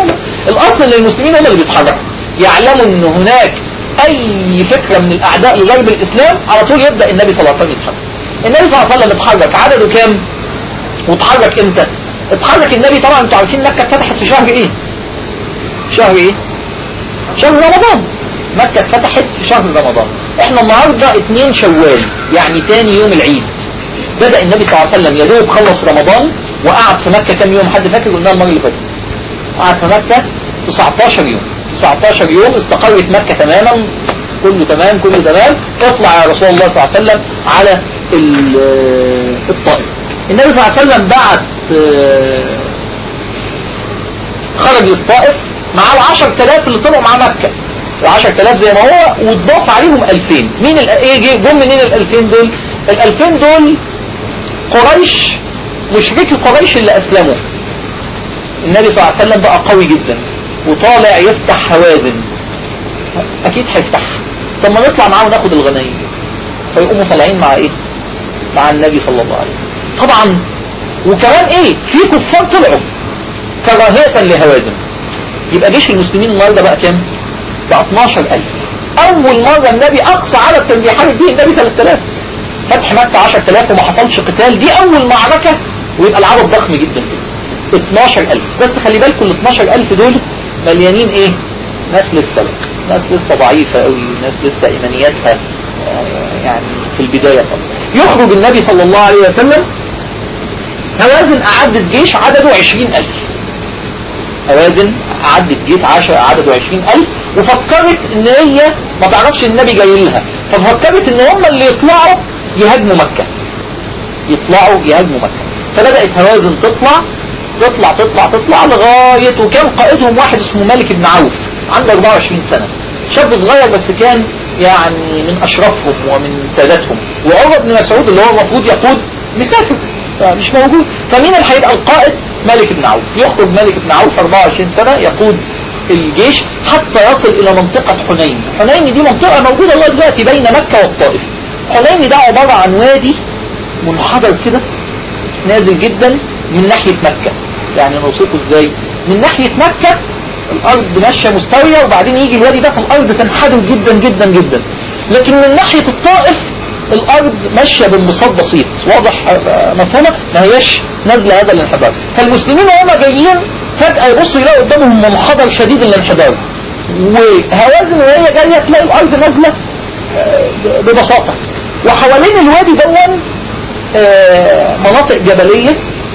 الاصل ان المسلمين هم اللي بيتحركوا، يعلموا ان هناك اي فكرة من الاعداء لغرب الاسلام على طول يبدأ النبي صلى الله عليه وسلم يتحرك. النبي صلى الله عليه وسلم اتحرك عدده كام؟ واتحرك امتى؟ اتحرك النبي طبعا انتوا عارفين مكة اتفتحت في شهر ايه؟ شهر ايه؟ شهر رمضان. مكة اتفتحت في شهر رمضان. احنا النهاردة 2 شوال يعني تاني يوم العيد. بدأ النبي صلى الله عليه وسلم يدوب خلص رمضان وقعد في مكة كام يوم؟ حد فاكر؟ قلنا المرة اللي فاتت قعد في مكة 19 يوم. 19 يوم استقرت مكة تماما، كله تمام كله تمام. اطلع يا رسول الله صلى الله عليه وسلم على الطائف. النبي صلى الله عليه وسلم بعت خرج للطائف مع 10,000 اللي طلعوا مع مكة، 10,000 زي ما هو، واتضاف عليهم 2000. مين جم منين 2000 دول؟ 2000 دول قريش، مشركي قريش اللي اسلموا. النبي صلى الله عليه وسلم بقى قوي جدا وطالع يفتح هوازن، اكيد هيفتحها، طب ما نطلع معاه وناخد الغنايم. فيقوموا طالعين مع ايه؟ مع النبي صلى الله عليه وسلم طبعا. وكمان ايه؟ في كفار طلعوا كراهية لهوازن. يبقى جيش المسلمين النهارده بقى كام؟ بقى 12,000. اول مرة النبي اقصى عدد كان بيحارب به النبي 3000. فتح مكة 10,000 وما حصلش قتال، دي اول معركة ويبقى العدد ضخم جدا. 12,000 بس خلي بالكم ال 12,000 دول مليانين ايه؟ ناس لسه ناس لسه ضعيفة قوي، ناس لسه ايمانياتها يعني في البداية خالص. يخرج النبي صلى الله عليه وسلم. هوازن اعدت جيش عدده 20,000. هوازن اعدت جيش عدده 20,000 وفكرت ان هي ما تعرفش النبي جاي لها، ففكرت ان هم اللي يطلعوا يهاجموا مكة، يطلعوا يهاجموا مكة. فبدأت هوازن تطلع لغاية، وكان قائدهم واحد اسمه مالك بن عوف عنده 24 سنة، شاب صغير بس كان يعني من اشرفهم ومن سادتهم. وعمر بن مسعود اللي هو المفروض يقود مسافر مش موجود، فمين اللي هيبقى القائد؟ مالك بن عوف. يخرج مالك بن عوف 24 سنة يقود الجيش حتى يصل الى منطقة حنين. حنين دي منطقة موجودة لغاية دلوقتي بين مكة والطائف. حنين ده عبارة عن وادي منحدر كده نازل جدا من ناحية مكة. يعني نوصفه ازاي؟ من ناحية مكة الارض ماشية مستوية، وبعدين يجي الوادي ده فالارض تنحدر جدا جدا جدا. لكن من ناحية الطائف الارض ماشية بانبساط بسيط. واضح مفهومة؟ ما هياش نازلة هذا الانحدار. فالمسلمين وهم جايين فجأة يبصوا يلاقوا قدامهم منحدر شديد الانحدار، وهوازن وهي جاية تلاقي الارض نازلة ببساطة. وحوالين الوادي دون مناطق جبلية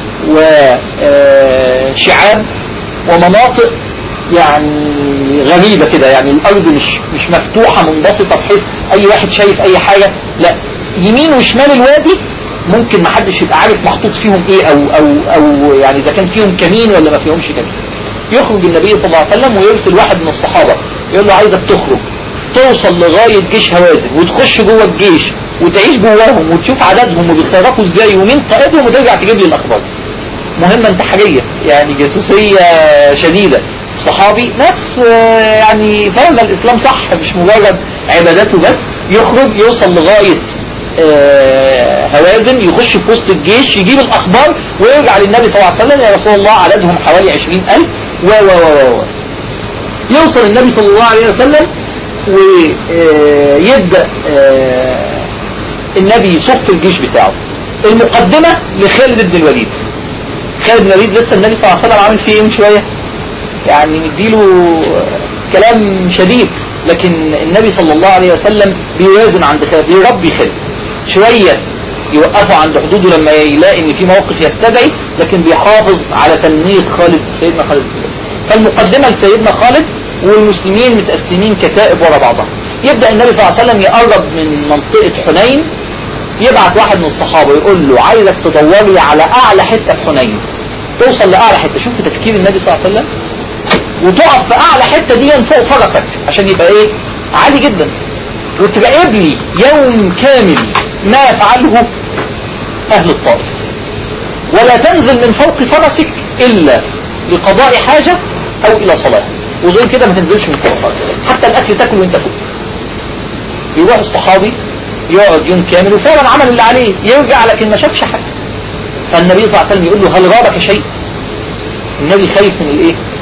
وشعاب ومناطق يعني غريبة كده، يعني الارض مش مفتوحة منبسطة بحيث اي واحد شايف اي حاجة، لا، يمين وشمال الوادي ممكن ما حدش يبقى عارف محطوط فيهم ايه او يعني اذا كان فيهم كمين ولا ما فيهمش كمين. يخرج النبي صلى الله عليه وسلم ويرسل واحد من الصحابة يقول له عايزك تخرج توصل لغاية جيش هوازن وتخش جوه الجيش وتعيش جواهم وتشوف عددهم وبيتصرفوا ازاي ومين قائدهم وترجع تجيب لي الاخبار. مهمة انتحارية يعني جاسوسية شديدة. الصحابي ناس يعني فاهم الاسلام صح، مش مجرد عباداته بس. يخرج يوصل لغاية هوازن، يخش في وسط الجيش يجيب الاخبار ويرجع للنبي صلى الله عليه وسلم: يا رسول الله عددهم حوالي 20,000 يوصل النبي صلى الله عليه وسلم ويبدأ النبي يصف الجيش بتاعه. المقدمة لخالد بن الوليد. خالد بن الوليد لسه النبي صلى الله عليه وسلم عامل فيه من شوية يعني مديله كلام شديد، لكن النبي صلى الله عليه وسلم بيوازن عند خالد، بيربي خالد شوية، يوقفه عند حدوده لما يلاقي ان في موقف يستدعي، لكن بيحافظ على تنمية سيدنا خالد. فالمقدمة لسيدنا خالد والمسلمين متقسمين كتائب ورا بعضها. يبدأ النبي صلى الله عليه وسلم يقرب من منطقة حنين، يبعت واحد من الصحابة يقول له عايزك تدور لي على اعلى حتة في حنين. توصل لاعلى حتة، شوف تفكير النبي صلى الله عليه وسلم، وتقف في اعلى حتة دي فوق فرسك عشان يبقى ايه؟ عالي جدا، وتراقب لي يوم كامل ما يفعله اهل الطائف، ولا تنزل من فوق فرسك الا لقضاء حاجة او الى صلاة، وغير كده ما تنزلش من فوق فرسك، حتى الاكل تاكل وانت فوق. يروح الصحابي يقعد يوم كامل وفعلا عمل اللي عليه، يرجع لكن ما شافش حاجة. فالنبي صلى الله عليه وسلم يقول له: هل رابك شيء؟ النبي خايف من الايه؟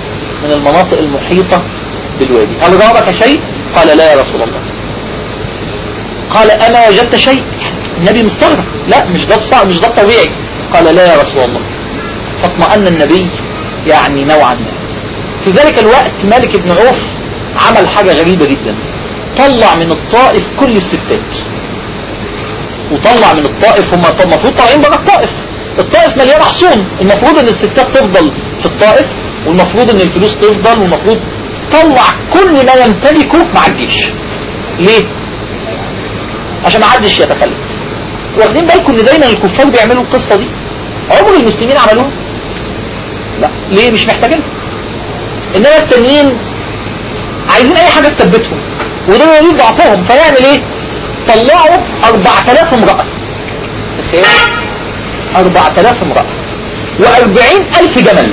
من المناطق المحيطة بالوادي. هل غابك شيء؟ قال لا يا رسول الله. قال أما وجدت شيء؟ النبي مستغرب، لا مش ده الصعب، مش ده الطبيعي. قال لا يا رسول الله. فاطمأن النبي يعني نوعا ما. في ذلك الوقت مالك بن عوف عمل حاجة غريبة جدا، طلع من الطائف كل الستات، وطلع من الطائف، هم المفروض طالعين بره الطائف، الطائف مليان حصون، المفروض ان الستات تفضل في الطائف، والمفروض ان الفلوس تفضل، والمفروض طلع كل ما يمتلكه مع الجيش. ليه؟ عشان ما حدش يتخلف. واخدين بالكم ان دايما الكفار بيعملوا القصة دي؟ عمر المسلمين عملوها؟ لا. ليه؟ مش محتاجينها. انما التانيين عايزين اي حاجة تثبتهم، وده يريد ضعفهم، فيعمل ايه؟ طلعوا 4000 امرأة، تخيل 4000 امرأة و40,000 جمل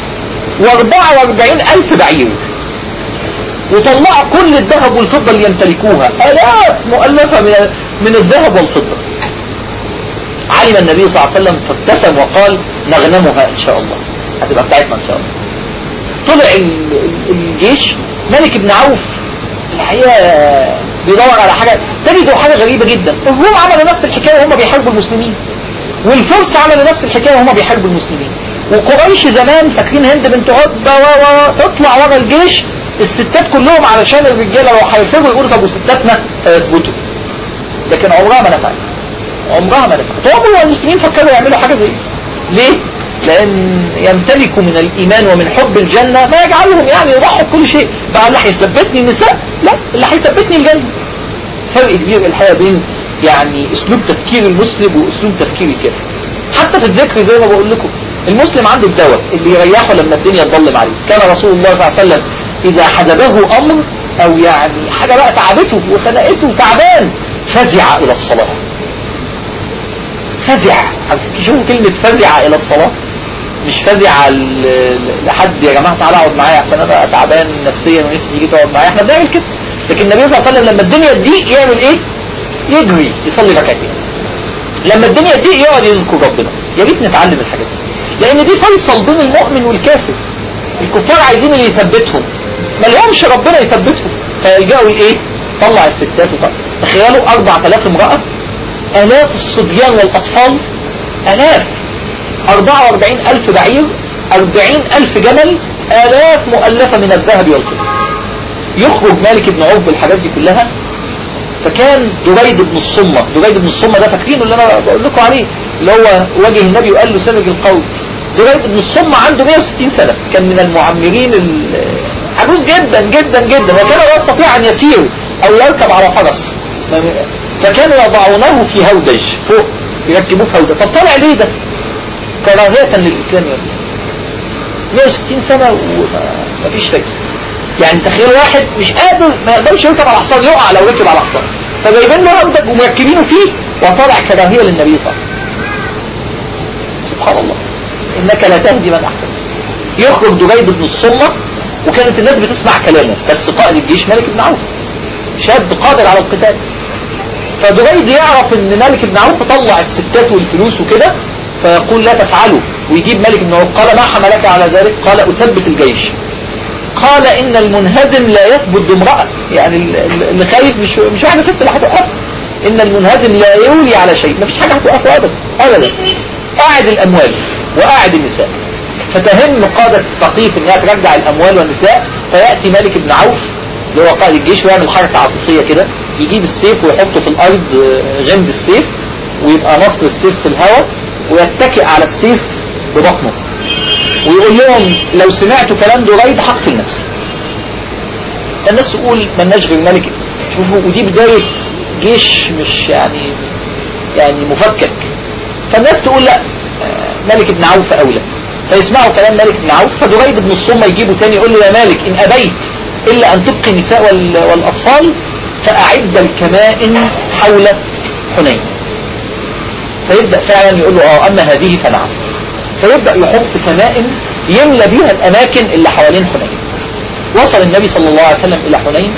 و44,000 بعير، وطلعوا كل الذهب والفضة اللي يمتلكوها، آلاف مؤلفة من الذهب والفضة. علم النبي صلى الله عليه وسلم فابتسم وقال نغنمها ان شاء الله، هتبقى بتاعتنا ان شاء الله. طلع الجيش، ملك بن عوف الحقيقة بيدور على حاجة، تجدوا حاجة غريبة جدا، الروم عملوا نفس الحكاية وهم بيحاربوا المسلمين، والفرس عملوا نفس الحكاية وهم بيحاربوا المسلمين، وقريش زمان فاكرين هند بنت عتبة تطلع ورا الجيش الستات كلهم علشان الرجالة لو هيفروا يقولوا طب وستاتنا فيثبتوا، لكن عمرها ما نفعت، عمرها ما نفعت. عمر المسلمين فكروا يعملوا حاجة زي ليه؟ لأن يمتلكوا من الإيمان ومن حب الجنة ما يجعلهم يعني يضحوا بكل شيء. بقى اللي هيثبتني النساء؟ لا، اللي هيثبتني الجنة. فرق كبير الحقيقة بين يعني أسلوب تفكير المسلم وأسلوب تفكير الكافر. حتى في الذكر زي ما بقول لكم، المسلم عنده الدواء اللي يريحه لما الدنيا تظلم عليه. كان رسول الله صلى الله عليه وسلم إذا حجبه أمر أو يعني حاجة بقى تعبته وخنقته تعبان فزع إلى الصلاة. فزع، شوفوا كلمة فزع إلى الصلاة، مش فزع لحد يا جماعة تعالى اقعد معايا احسن انا تعبان نفسيا ونفسي تيجي تقعد معايا، احنا بنعمل كده. لكن النبي صلى الله عليه وسلم لما الدنيا تضيق يعمل ايه؟ يجري يصلي ركعتين. لما الدنيا تضيق يقعد يذكر ربنا. يا ريت نتعلم الحاجات دي، لان دي فيصل بين المؤمن والكافر. الكفار عايزين اللي يثبتهم، ما لهمش ربنا يثبتهم، فيلجأوا ايه؟ طلع الستات وطلع. تخيلوا 4000 امرأة، آلاف الصبيان والأطفال، آلاف، 44,000 بعير، 40,000 جمل، آلاف مؤلفة من الذهب والفضة. يخرج مالك بن عوف بالحاجات دي كلها. فكان دريد بن الصمة، دريد بن الصمة ده فاكرينه اللي انا بقول لكم عليه، اللي هو واجه النبي وقال له سمج القوم. دريد بن الصمة عنده 160 سنة، كان من المعمرين عجوز جدا جدا جدا، وكان لا يستطيع ان يسير او يركب على فرس، فكانوا يضعونه في هودج فوق، يركبوه في هودج. طب طلع ليه ده؟ كراهية للإسلام يا ابني. 160 سنة ومفيش فكرة. يعني تخيل واحد مش قادر، ما يقدرش يركب على حصان، يقع لو ركب على حصان، فجايبين له هودج ومركبينه فيه وطلع كراهية للنبي صلى الله عليه وسلم. سبحان الله، إنك لا تهدي من أحببت. يخرج دريد بن الصمة، وكانت الناس بتسمع كلامه، بس قائد الجيش مالك بن عوف شاب قادر على القتال. فدريد يعرف ان مالك بن عوف طلع الستات والفلوس وكده، فيقول لا تفعلوا، ويجيب مالك بن عوف. قال ما حملك على ذلك؟ قال أثبت الجيش. قال إن المنهزم لا يثبت بامرأة، يعني اللي خايف مش واحدة ست اللي هتوقف. إن المنهزم لا يولي على شيء، ما فيش حاجة هتوقفه أبدا أبدا. قاعد الأموال وقاعد النساء، فتهم قادة ثقيف إنها ترجع الأموال والنساء، فيأتي مالك بن عوف اللي هو قائد الجيش ويعمل حركة عاطفية كده، يجيب السيف ويحطه في الأرض غمد السيف، ويبقى نصر السيف في الهواء، ويتكئ على السيف ببطنه، ويقول لهم لو سمعتوا كلام دريد هقتل نفسي. الناس تقول مالناش غير ملك. شوفوا، ودي بداية جيش مش يعني مفكك. فالناس تقول لا، مالك بن عوف أولى، فيسمعوا كلام مالك بن عوف. فدريد بن الصمة يجيبه تاني يقول له يا مالك إن أبيت إلا أن تبقي النساء والأطفال فأعد الكمائن حول حنين. فيبدأ فعلا يقول له أما هذه فنعم. فيبدأ يحط كمائن يملى بيها الأماكن اللي حوالين حنين. وصل النبي صلى الله عليه وسلم إلى حنين.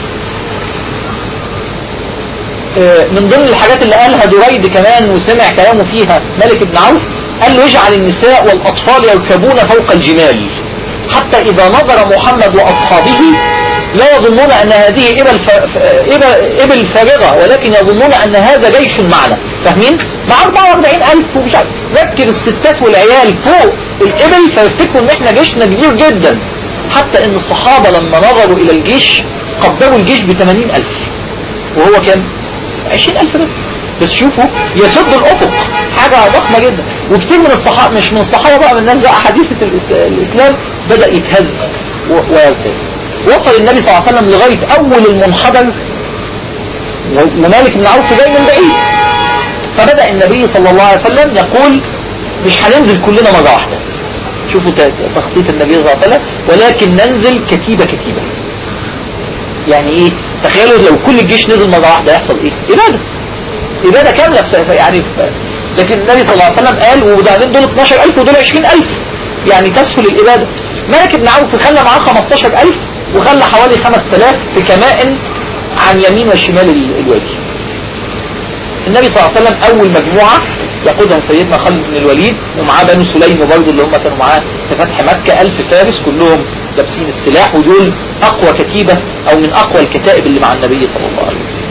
من ضمن الحاجات اللي قالها دريد كمان وسمع كلامه فيها مالك بن عوف، قال له اجعل النساء والأطفال يركبون فوق الجمال، حتى إذا نظر محمد وأصحابه لا يظنون أن هذه إبل فارغة، ولكن يظنون أن هذا جيش معنا. فاهمين؟ مع 44,000 ومش عارف، ركب الستات والعيال فوق الإبل فيفتكروا إن إحنا جيشنا كبير جدا. حتى إن الصحابة لما نظروا إلى الجيش قدروا الجيش ب80,000 وهو كان 20,000 بس. بس شوفوا يسد الأفق، حاجة ضخمة جدا. وكتير من الصحابة، مش من الصحابة بقى، من الناس بقى حديثة الإسلام بدأ يتهز ويرتد. وصل النبي صلى الله عليه وسلم لغاية أول المنحدر ومالك بن عوف جاي من بعيد. فبدأ النبي صلى الله عليه وسلم يقول مش هننزل كلنا مرة واحدة، شوفوا تخطيط النبي صلى الله عليه وسلم، ولكن ننزل كتيبة كتيبة. يعني ايه؟ تخيلوا لو كل الجيش نزل مرة واحدة يحصل ايه؟ إبادة كاملة يعني. لكن النبي صلى الله عليه وسلم قال وبعدين دول 12,000 ودول 20,000، يعني تسهل الإبادة. مالك بن عوف خلى معاه 15,000 وخلى حوالي 5,000 في كمائن عن يمين وشمال الوادي. النبي صلى الله عليه وسلم أول مجموعة يقودها سيدنا خالد بن الوليد ومعاه بنو سليم برضه اللي هم كانوا معاه في فتح مكة 1000 فارس كلهم لابسين السلاح، ودول أقوى كتيبة أو من أقوى الكتائب اللي مع النبي صلى الله عليه وسلم.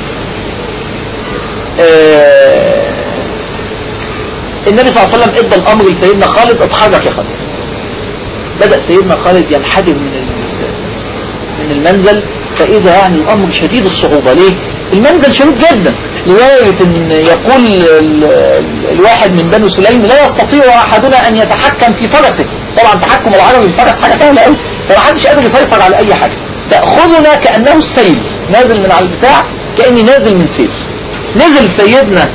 النبي صلى الله عليه وسلم ادى الأمر لسيدنا خالد اتحرك يا خالد. بدأ سيدنا خالد ينحدر من المنزل، فإذا يعني الأمر شديد الصعوبة. ليه؟ المنزل شديد جدا لغاية ان يقول الواحد من بنو سليم لا يستطيع أحدنا أن يتحكم في فرسه. طبعا تحكم العربي الفرس حاجة سهلة قوي، فمحدش قادر يسيطر على أي حاجة. تأخذنا كأنه السيل، نازل من على البتاع كأني نازل من سيل. نزل سيدنا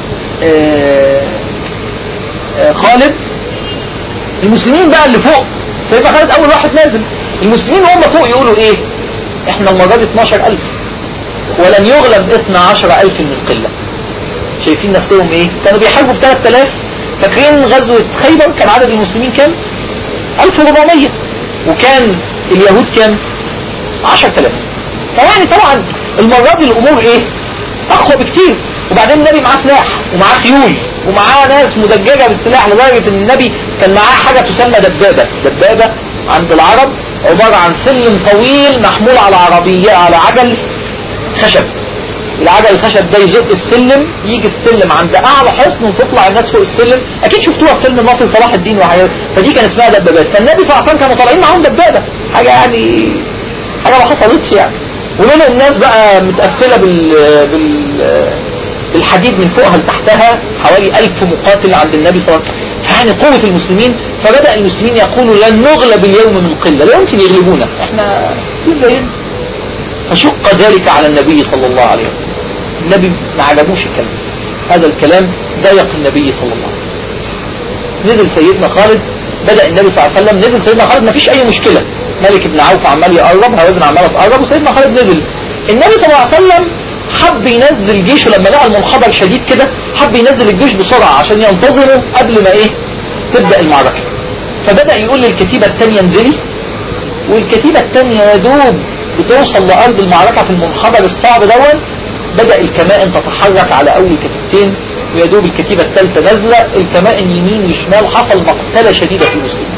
خالد، المسلمين بقى اللي فوق، سيدنا خالد أول واحد نازل، المسلمين وهم فوق يقولوا إيه؟ إحنا المرة دي 12,000 ولن يغلب 12,000 من القلة. شايفين نفسهم إيه؟ كانوا بيحاربوا ب3,000. فاكرين غزوة خيبر كان عدد المسلمين كام؟ 1400، وكان اليهود كام؟ 10,000. فيعني طبعا المرة دي الأمور إيه؟ أقوى بكتير. وبعدين النبي معاه سلاح ومعاه خيول ومعاه ناس مدججة بالسلاح، لدرجة ان النبي كان معاه حاجة تسمى دبابة عند العرب، عبارة عن سلم طويل محمول على عربية على عجل خشب. العجل الخشب ده يزق السلم، يجي السلم عند اعلى حصن وتطلع الناس فوق السلم. اكيد شفتوها في فيلم الناصر صلاح الدين وحاجات. فدي كان اسمها دبابات. فالنبي صلى الله عليه وسلم كانوا طالعين معاهم دبابة، حاجة يعني حاجة ما حصلتش يعني. ومنهم ناس بقى متقفلة بالحديد من فوقها لتحتها، حوالي 1000 مقاتل عند النبي صلى الله عليه وسلم. يعني قوة المسلمين. فبدأ المسلمين يقولوا لن نغلب اليوم من قلة، لا يمكن يغلبونا، احنا ازاي. فشق ذلك على النبي صلى الله عليه وسلم. النبي ما عجبوش الكلام، هذا الكلام ضيق النبي صلى الله عليه وسلم. نزل سيدنا خالد، بدأ النبي صلى الله عليه وسلم نزل سيدنا خالد، ما فيش اي مشكلة. مالك بن عوف عمال يقرب، هوازن عمالة تقرب، وسيدنا خالد نزل. النبي صلى الله عليه وسلم حب ينزل جيشه لما لقى المنحدر شديد كده، حب ينزل الجيش بسرعة عشان ينتظروا قبل ما ايه تبدأ المعركة. فبدأ يقول للكتيبة الثانية انزلي، والكتيبة الثانية يا دوب بتوصل لأرض المعركة في المنحدر الصعب دون. بدأ الكمائن تتحرك على أول كتيبتين، ويا دوب الكتيبة الثالثة نازلة، الكمائن يمين وشمال. حصل مقتلة شديدة في المسلمين،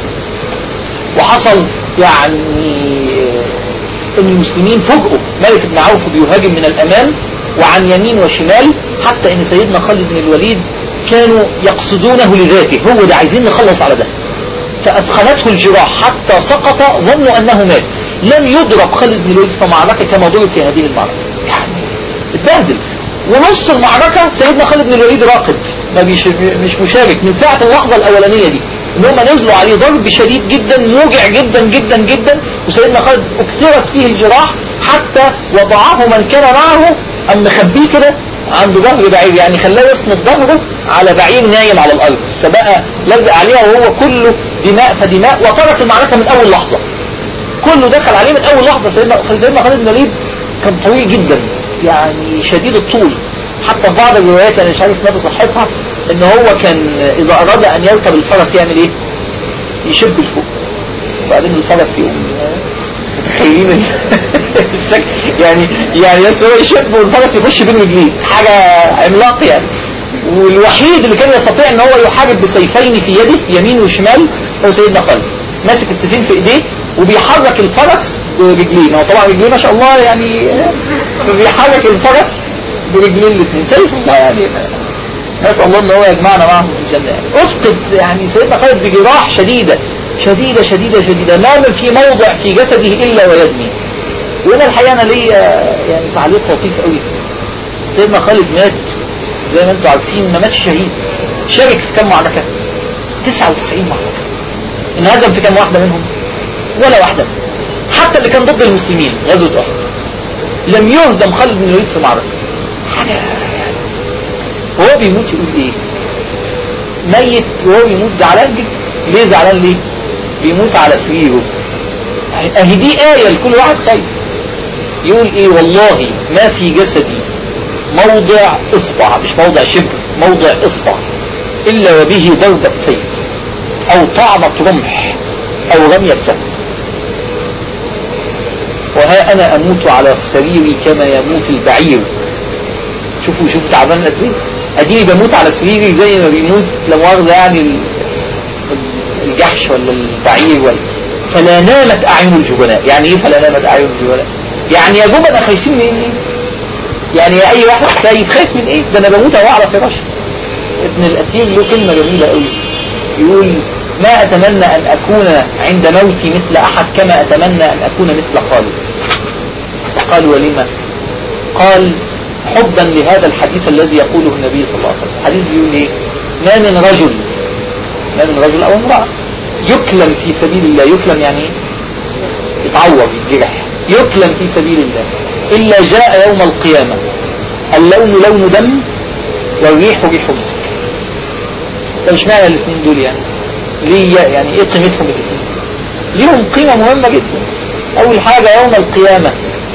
وحصل يعني ان المسلمين فوجئوا مالك بن عوف بيهاجم من الامام وعن يمين وشمال، حتى ان سيدنا خالد بن الوليد كانوا يقصدونه لذاته، هو ده عايزين نخلص على ده. فأثخنته الجراح حتى سقط، ظنوا انه مات. لم يضرب خالد بن الوليد في معركة كما ضرب في هذه المعركة، يعني اتبهدل. ونص المعركة سيدنا خالد بن الوليد راقد، مش مشارك من ساعة اللحظة الاولانية دي، ان هم نزلوا عليه ضرب شديد جدا موجع جدا جدا جدا. وسيدنا خالد اكثرت فيه الجراح حتى وضعه من كان معه ام مخبيه كده عند ظهر بعير، يعني خلاه يسند ظهره على بعير نايم على الارض، فبقى لزق عليها وهو كله دماء فدماء. وترك المعركة من اول لحظة، كله دخل عليه من اول لحظة. سيدنا خالد بن الوليد كان طويل جدا، يعني شديد الطول. حتى في بعض الروايات انا مش عارف مدى صحتها ان هو كان اذا اراد ان يركب الفرس يعمل ايه؟ يشب لفوق، وبعدين الفرس يقوم. متخيلين يعني بس هو يشب والفرس يخش بين رجليه، حاجة عملاق يعني. والوحيد اللي كان يستطيع ان هو يحارب بسيفين في يده يمين وشمال هو سيدنا خالد. ماسك السيفين في ايديه وبيحرك الفرس برجليه، هو طبعا رجليه ما شاء الله يعني، فبيحرك الفرس برجلين الاثنين، سيف الله يعني. نسأل الله ان هو يجمعنا معهم في الجنة. اسقط يعني سيدنا خالد بجراح شديدة شديدة شديدة شديدة، لا من في موضع في جسده الا ويدمي. وهنا الحقيقة انا ليا يعني تعليق لطيف قوي. سيدنا خالد مات زي ما انتم عارفين، ما ماتش شهيد، شارك في كم معركة؟ 99 معركة. انهزم في كم واحدة منهم؟ ولا واحدة. حتى اللي كان ضد المسلمين غزوة احد لم يهزم خالد بن الوليد في معركة. حاجة يعني هو بيموت يقول ايه؟ ميت وهو بيموت زعلان جدا. ليه زعلان ليه؟ بيموت على سريره. اهي دي آية لكل واحد خايف. يقول ايه؟ والله ما في جسدي موضع اصبع، مش موضع شبر، موضع اصبع الا وبه ضربة سيف او طعنة رمح او رمية سهم. وها انا اموت على سريري كما يموت البعير. شوفوا تعبان قد ايه. اديني بموت على سريري زي ما بيموت لا مؤاخذة يعني الجحش ولا البعير ولا. فلا نامت اعين الجبناء. يعني ايه فلا نامت اعين الجبناء؟ يعني يا جبناء خايفين من ايه؟ يعني اي واحد خايف من ايه؟ ده انا بموت اهو على فراشي. ابن الاثير له كلمة جميلة قوي، يقول ما اتمنى ان اكون عند موتي مثل احد كما اتمنى ان اكون مثل خالد. قال ولما؟ قال حبا لهذا الحديث الذي يقوله النبي صلى الله عليه وسلم. الحديث بيقول ايه؟ ما من رجل او امرأة يكلم في سبيل الله. يكلم يعني ايه؟ يتعور يتجرح. يكلم في سبيل الله الا جاء يوم القيامة اللون لون دم والريح ريح مسك. فايش معنى الاثنين دول يعني؟ ليه يعني ايه قيمتهم الاثنين؟ ليهم قيمة مهمة جدا. اول حاجة يوم القيامة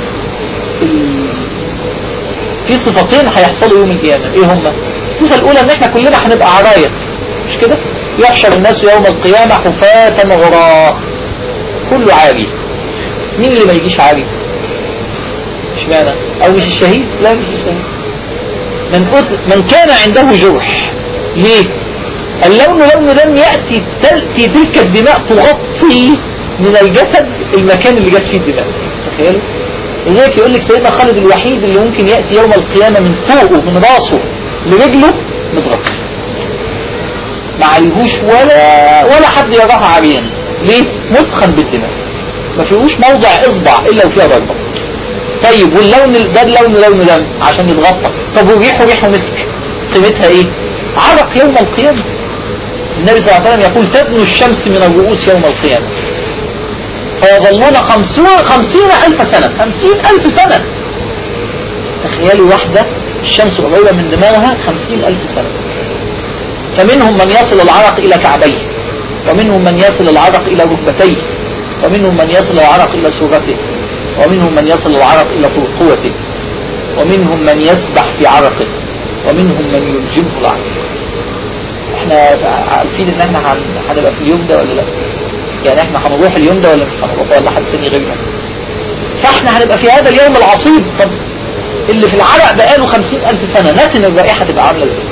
في صفتين هيحصلوا يوم القيامة. ايه هما؟ الصفة الاولى ان احنا كلنا هنبقى عراية، مش كده؟ يحشر الناس يوم القيامة حفاة غراء، كله عاري. مين اللي ما يجيش عاري؟ مش معنى او مش الشهيد؟ لا مش الشهيد. من كان عنده جرح. ليه؟ اللون لون دم تأتي تلك الدماء تغطي من الجسد المكان اللي جت فيه الدماء. تخيلوا؟ لذلك يقول لك سيدنا خالد الوحيد اللي ممكن يأتي يوم القيامة من فوقه من راسه لرجله متغطي، ما عليهوش ولا حد يراها عريان. ليه؟ مدخن بالدماء، ما فيهوش موضع اصبع الا وفيها ضربة. طيب واللون ده اللون لون دم عشان يتغطى. طب وريحه ريحه مسك، قيمتها ايه؟ عرق يوم القيامة. النبي صلى الله عليه وسلم يقول تدنو الشمس من الرؤوس يوم القيامة فيظلون 50,000 سنة. 50,000 سنة. تخيلوا واحدة الشمس قريبة من دماغها 50,000 سنة. فمنهم من يصل العرق إلى كعبيه، ومنهم من يصل العرق إلى ركبتيه، ومنهم من يصل العرق إلى سرته، ومنهم من يصل العرق إلى قوته، ومنهم من يسبح في عرقه، ومنهم من يلجمه العرق. احنا عارفين ان احنا هنبقى في اليوم ده ولا لا؟ يعني احنا هنروح اليوم ده ولا مش هنروح، ولا حد تاني غيرنا؟ فاحنا هنبقى في هذا اليوم العصيب. طب اللي في العرق بقاله 50,000 سنة ناتن الرائحة تبقى عاملة ازاي؟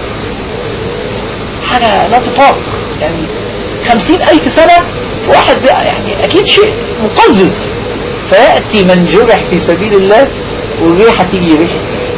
حاجة لا تطاق يعني. 50,000 سنة واحد بقى يعني اكيد شيء مقزز. فيأتي من جرح في سبيل الله والريحة تيجي ريحة.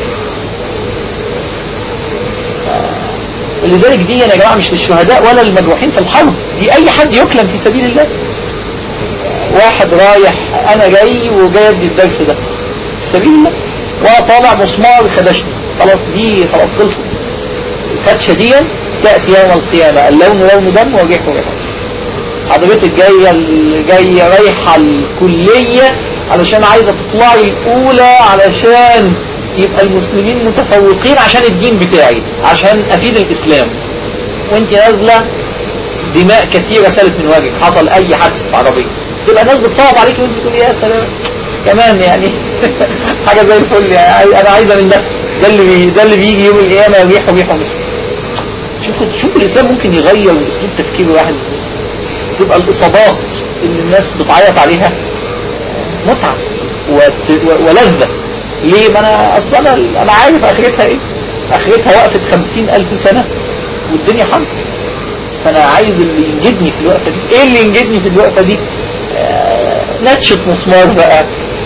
ولذلك دي يا جماعة مش للشهداء ولا للمجروحين في الحرب، دي اي حد يكلم في سبيل الله. واحد رايح انا جاي ادي الدرس ده في سبيل الله وطالع مسمار خدشني، خلاص دي خلاص خلصت. الخدشة دي تأتي يوم القيامة اللون لون دم وريحه ريحه. حضرتك جاية رايحة الكلية علشان عايزة تطلعي الأولى علشان يبقى المسلمين متفوقين عشان الدين بتاعي، عشان أفيد الإسلام، وانت نازلة دماء كثيرة سالت من وجهك، حصل أي حادثة عربية، تبقى الناس بتصوت عليك وانت تقول يا سلام كمان يعني حاجة زي الفل يعني. أنا عايزة من ده اللي بيجي يوم القيامة ريحه مسك. شوفوا الإسلام ممكن يغير أسلوب تفكير واحد. تبقى الإصابات اللي الناس بتعيط عليها متعة ولذة. ليه؟ ما أنا أصلا أنا عارف آخرتها إيه. آخرتها وقفت 50,000 سنة والدنيا حمد. فانا عايز اللي ينجدني في الوقفة دي. ايه اللي ينجدني في الوقفة دي؟ نتشة مسمار بقى،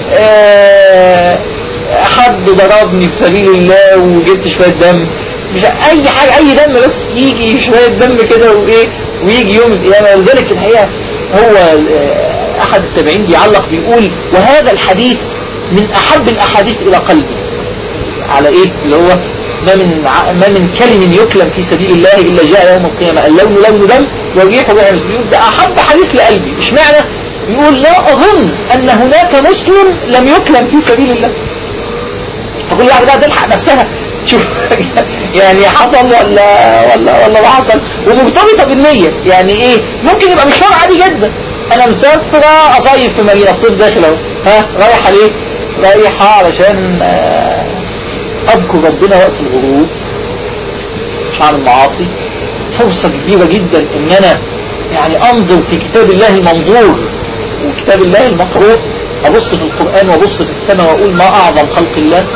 حد ضربني في سبيل الله وجبت شوية دم، مش اي حاجة، اي دم بس يجي شوية دم كده وايه، ويجي يوم القيامة. ولذلك الحقيقة هو احد التابعين بيعلق بيقول: وهذا الحديث من احب الاحاديث الى قلبي. على ايه؟ اللي هو ما من كلم يكلم في سبيل الله الا جاء يوم القيامة اللون لون دم والريح ريح مسك. ده احب حديث لقلبي. مش معنى يقول لا اظن ان هناك مسلم لم يكلم في سبيل الله. فكل واحد بقى تلحق نفسها شوف يعني حصل ولا ما حصل، ومرتبطة بالنية. يعني ايه؟ ممكن يبقى مشوار عادي جدا، انا مسافرة اصيف في مدينة، الصيف داخل اهو، ها رايحة ليه؟ رايحة علشان اذكر ربنا وقت الغروب مش عن المعاصي. فرصة كبيرة جدا ان انا يعني انظر في كتاب الله المنظور وكتاب الله المقروء، ابص في القرآن وابص في السماء واقول ما اعظم خلق الله.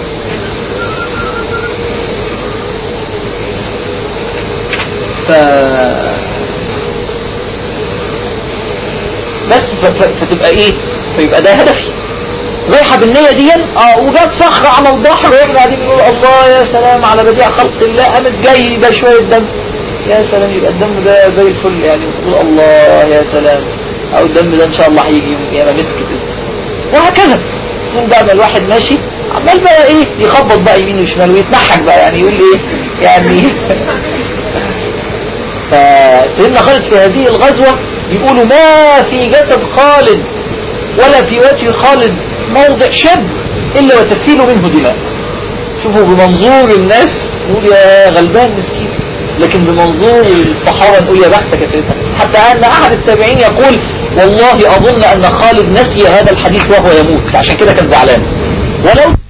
بس فتبقى ايه؟ فيبقى ده هدفي، رايحة بالنية دي. وجات صخرة على البحر واحنا قاعدين بنقول الله يا سلام على بديع خلق الله، قامت جاي ده شوية دم، يا سلام، يبقى الدم ده زي الفل يعني، بتقول الله يا سلام، او الدم ده ان شاء الله هيجي يوم القيامة مسكت. وهكذا طول بقى ما الواحد ماشي عمال بقى ايه، يخبط بقى يمين وشمال ويتنحك بقى، يعني يقول ايه يعني فسيدنا خالد في هذه الغزوة يقولوا ما في جسد خالد ولا في وجه خالد موضع شب إلا وتسيل منه دماء. شوفوا بمنظور الناس نقول يا غلبان مسكين، لكن بمنظور الصحابة نقول يا بختك يا سيدنا. حتى أن أحد التابعين يقول والله أظن أن خالد نسي هذا الحديث وهو يموت، عشان كده كان زعلان. ولو